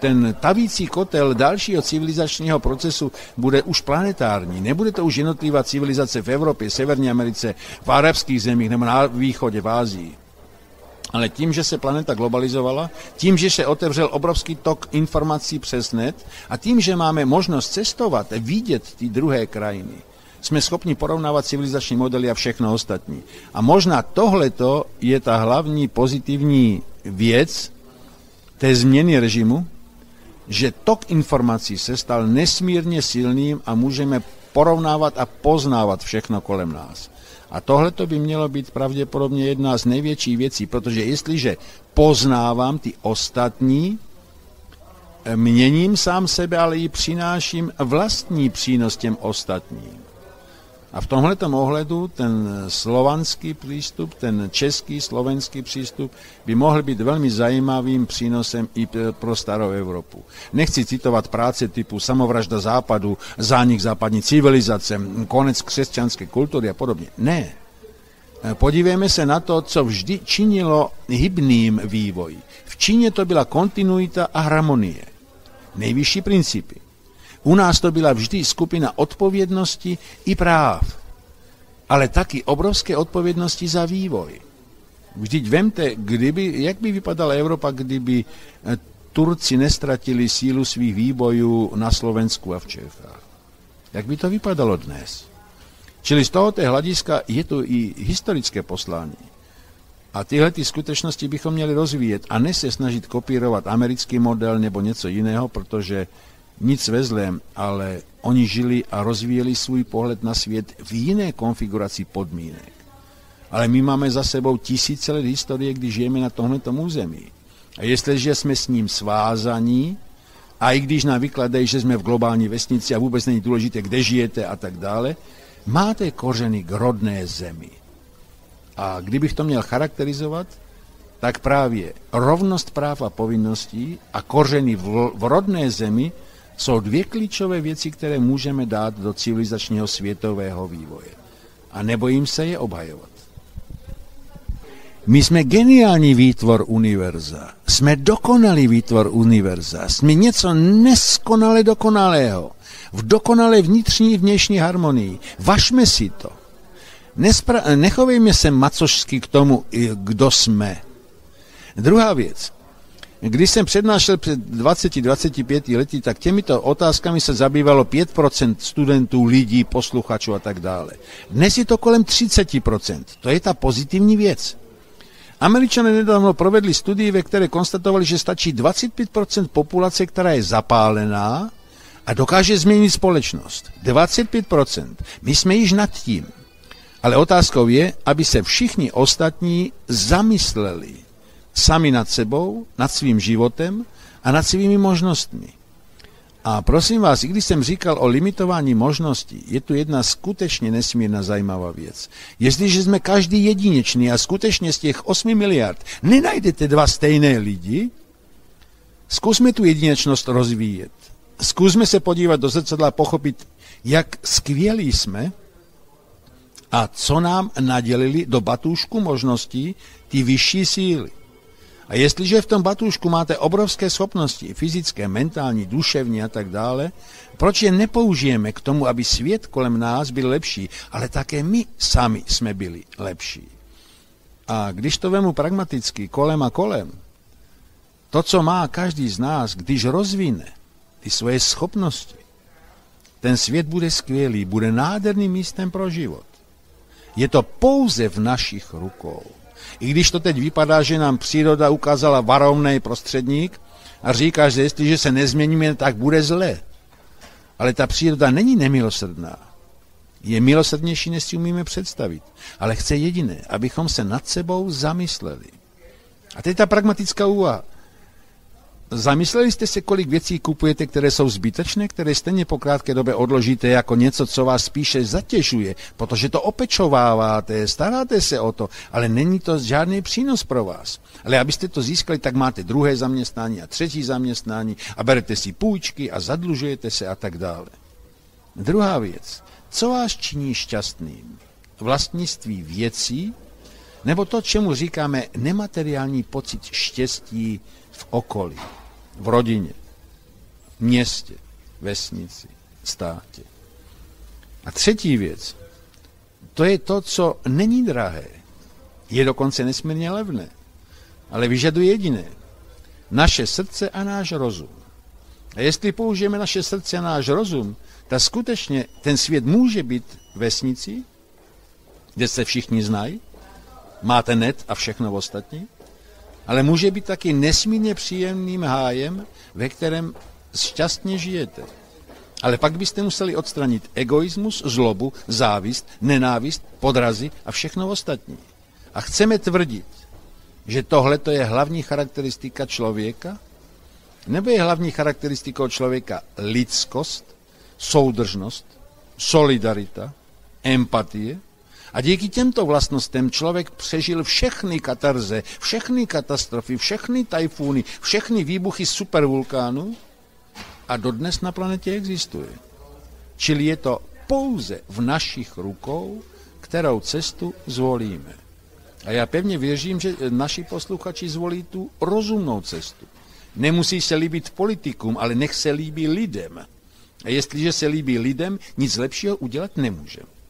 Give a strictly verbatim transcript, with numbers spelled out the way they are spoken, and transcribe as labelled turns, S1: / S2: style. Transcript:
S1: ten tavící kotel dalšího civilizačního procesu bude už planetární. Nebude to už jednotlivá civilizace v Evropě, Severní Americe, v arabských zemích nebo na východě, v Ázii. Ale tím, že se planeta globalizovala, tím, že se otevřel obrovský tok informací přes net a tím, že máme možnost cestovat, vidět ty druhé krajiny, jsme schopni porovnávat civilizační modely a všechno ostatní. A možná tohleto je ta hlavní pozitivní věc té změny režimu, že tok informací se stal nesmírně silným a můžeme porovnávat a poznávat všechno kolem nás. A tohleto by mělo být pravděpodobně jedna z největších věcí, protože jestliže poznávám ty ostatní, měním sám sebe, ale i přináším vlastní přínos těm ostatním. A v tomhletom ohledu ten slovanský přístup, ten český, slovenský přístup by mohl být velmi zajímavým přínosem i pro starou Evropu. Nechci citovat práce typu Samovražda západu, zánik západní civilizace, konec křesťanské kultury a podobně. Ne. Podívejme se na to, co vždy činilo hybným vývoj. V Číně to byla kontinuita a harmonie. Nejvyšší principy. U nás to byla vždy skupina odpovědnosti i práv, ale taky obrovské odpovědnosti za vývoj. Vždyť vemte, kdyby, jak by vypadala Evropa, kdyby Turci nestratili sílu svých výbojů na Slovensku a v Čechách. Jak by to vypadalo dnes? Čili z tohoto hlediska je to i historické poslání. A tyhle ty skutečnosti bychom měli rozvíjet a ne se snažit kopírovat americký model nebo něco jiného, protože nic ve zlém, ale oni žili a rozvíjeli svůj pohled na svět v jiné konfiguraci podmínek. Ale my máme za sebou tisíce let historie, kdy žijeme na tomhletom území. A jestliže jsme s ním svázaní, a i když nám vykladají, že jsme v globální vesnici a vůbec není důležité, kde žijete a tak dále, máte kořeny k rodné zemi. A kdybych to měl charakterizovat, tak právě rovnost práv a povinností a kořeny v, v rodné zemi jsou dvě klíčové věci, které můžeme dát do civilizačního světového vývoje. A nebojím se je obhajovat. My jsme geniální výtvor univerza. Jsme dokonalý výtvor univerza. Jsme něco neskonale dokonalého. V dokonalé vnitřní vnější harmonii. Važme si to. Nespra- nechovejme se macošsky k tomu, kdo jsme. Druhá věc. Když jsem přednášel před dvaceti až dvaceti pěti lety, tak těmito otázkami se zabývalo pět procent studentů, lidí, posluchačů a tak dále. Dnes je to kolem třicet procent. To je ta pozitivní věc. Američané nedávno provedli studii, ve které konstatovali, že stačí dvacet pět procent populace, která je zapálená a dokáže změnit společnost. dvacet pět procent. My jsme již nad tím. Ale otázkou je, aby se všichni ostatní zamysleli sami nad sebou, nad svým životem a nad svými možnostmi. A prosím vás, i když jsem říkal o limitování možností, je tu jedna skutečně nesmírná zajímavá věc. Jestliže jsme každý jedinečný a skutečně z těch osmi miliard nenajdete dva stejné lidi, zkusme tu jedinečnost rozvíjet. Zkusme se podívat do zrcadla a pochopit, jak skvělí jsme a co nám nadělili do batůžku možností ty vyšší síly. A jestliže v tom batůžku máte obrovské schopnosti, fyzické, mentální, duševní a tak dále, proč je nepoužijeme k tomu, aby svět kolem nás byl lepší, ale také my sami jsme byli lepší. A když to vemu pragmaticky kolem a kolem, to, co má každý z nás, když rozvine ty svoje schopnosti, ten svět bude skvělý, bude nádherným místem pro život. Je to pouze v našich rukou. I když to teď vypadá, že nám příroda ukázala varovný prostředník a říká, že jestliže se nezměníme, tak bude zle. Ale ta příroda není nemilosrdná. Je milosrdnější, než si umíme představit. Ale chce jediné, abychom se nad sebou zamysleli. A teď ta pragmatická úvaha. Zamysleli jste se, kolik věcí kupujete, které jsou zbytečné, které stejně po krátké době odložíte jako něco, co vás spíše zatěžuje, protože to opečováváte, staráte se o to, ale není to žádný přínos pro vás. Ale abyste to získali, tak máte druhé zaměstnání a třetí zaměstnání a berete si půjčky a zadlužujete se a tak dále. Druhá věc. Co vás činí šťastným? Vlastnictví věcí nebo to, čemu říkáme nemateriální pocit štěstí v okolí, v rodině, městě, vesnici, státě. A třetí věc, to je to, co není drahé. Je dokonce nesmírně levné, ale vyžaduje jediné. Naše srdce a náš rozum. A jestli použijeme naše srdce a náš rozum, tak skutečně ten svět může být vesnicí, kde se všichni znají, máte net a všechno ostatní, ale může být taky nesmírně příjemným hájem, ve kterém šťastně žijete. Ale pak byste museli odstranit egoismus, zlobu, závist, nenávist, podrazy a všechno ostatní. A chceme tvrdit, že tohle to je hlavní charakteristika člověka? Nebo je hlavní charakteristikou člověka lidskost, soudržnost, solidarita, empatie? A díky těmto vlastnostem člověk přežil všechny katarze, všechny katastrofy, všechny tajfúny, všechny výbuchy supervulkánů a dodnes na planetě existuje. Čili je to pouze v našich rukou, kterou cestu zvolíme. A já pevně věřím, že naši posluchači zvolí tu rozumnou cestu. Nemusí se líbit politikům, ale nech se líbí lidem. A jestliže se líbí lidem, nic lepšího udělat nemůžeme.